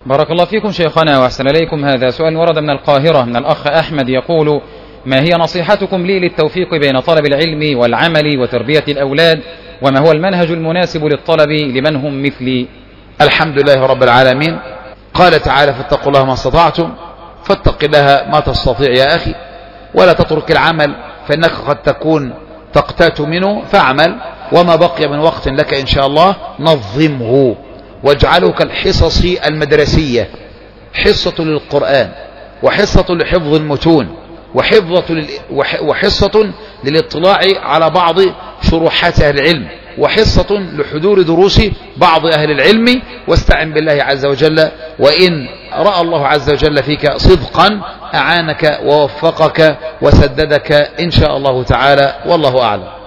بارك الله فيكم شيخنا وأحسن إليكم. هذا سؤال ورد من القاهرة من الأخ أحمد يقول: ما هي نصيحتكم لي للتوفيق بين طلب العلم والعمل وتربية الأولاد، وما هو المنهج المناسب للطلب لمن هم مثلي؟ الحمد لله رب العالمين. قال تعالى: فاتقوا الله ما استطعتم، فاتق الله ما تستطيع يا أخي، ولا تترك العمل فإنك قد تكون تقتات منه، فاعمل، وما بقي من وقت لك إن شاء الله نظمه واجعله كالحصص المدرسية، حصة للقرآن وحصة لحفظ المتون وحصة للاطلاع على بعض شروحات أهل العلم وحصة لحضور دروس بعض أهل العلم. واستعن بالله عز وجل، وإن رأى الله عز وجل فيك صدقا أعانك ووفقك وسددك إن شاء الله تعالى، والله أعلم.